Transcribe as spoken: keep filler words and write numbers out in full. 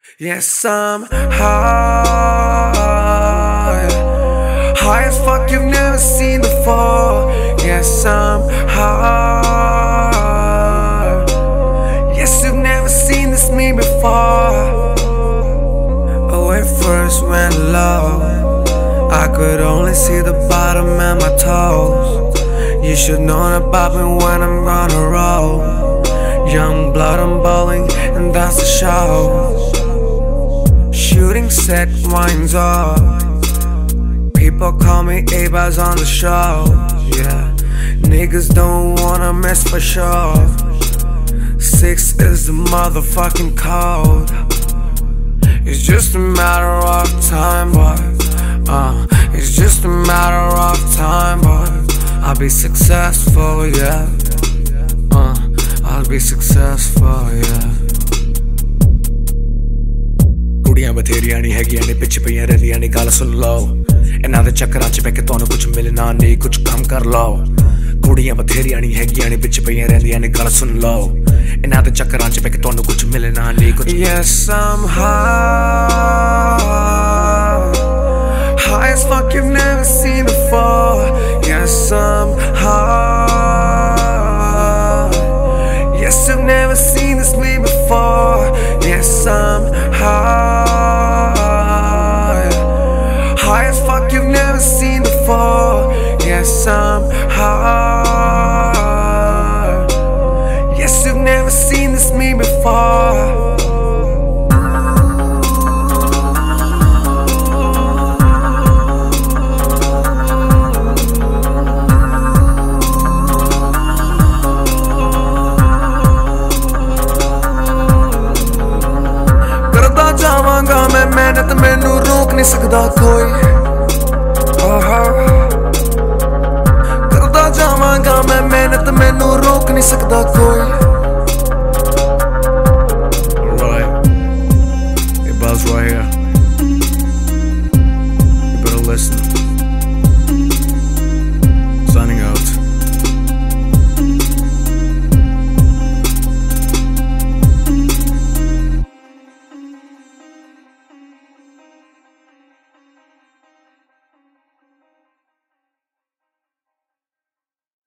Yes, I'm high, high as fuck you've never seen before. Yes, I'm high, yes, you've never seen this me before. Oh, it first went low, I could only see the bottom and my toes. You should know about me when I'm on a roll. Young blood, I'm bowling, and that's the show. Shooting set winds up. People call me A-Baz on the show. Yeah, niggas don't wanna mess for sure. Six is the motherfucking code. It's just a matter of time, but uh, it's just a matter of time, but I'll be successful, yeah. Uh, I'll be successful, yeah. ਕੁੜੀਆਂ ਬਥੇਰੀਆਂ ਨਹੀਂ ਹੈਗੀਆਂ ਨੇ ਪਿੱਛੇ ਪਈਆਂ ਰਹਿੰਦੀਆਂ ਨੇ ਗੱਲ ਸੁਣ ਲਓ ਇਹਨਾਂ ਦੇ ਚੱਕਰਾਂ 'ਚ ਪੈ ਕੇ ਤੁਹਾਨੂੰ ਕੁਝ ਮਿਲਣਾ ਨਹੀਂ ਕੁਝ ਕੰਮ ਕਰ ਲਓ ਕੁੜੀਆਂ ਬਥੇਰੀਆਂ ਨਹੀਂ ਹੈਗੀਆਂ ਨੇ ਪਿੱਛੇ ਪਈਆਂ ਰਹਿੰਦੀਆਂ ਨੇ ਗੱਲ ਸੁਣ ਲਓ ਇਹਨਾਂ ਦੇ ਚੱਕਰਾਂ 'ਚ ਪੈ ਕੇ ਤੁਹਾਨੂੰ ਕੁਝ ਮਿਲਣਾ ਨਹੀਂ ਕੁਝ Yes, I'm high, high as fuck you've never seen before. Yes, I'm high, yes, you've never seen this me before. Yes, I'm high, high as fuck you've never seen before. Yes, I'm high, yes, you've never seen this me before. ਜਾਵਾਂਗਾ ਮੈਂ ਮਿਹਨਤ ਮੈਨੂੰ ਰੋਕ ਨਹੀਂ ਸਕਦਾ ਕੋਈ ਕਰਦਾ ਜਾਵਾਂਗਾ ਮੈਂ ਮਿਹਨਤ ਮੈਨੂੰ ਰੋਕ ਨਹੀਂ ਸਕਦਾ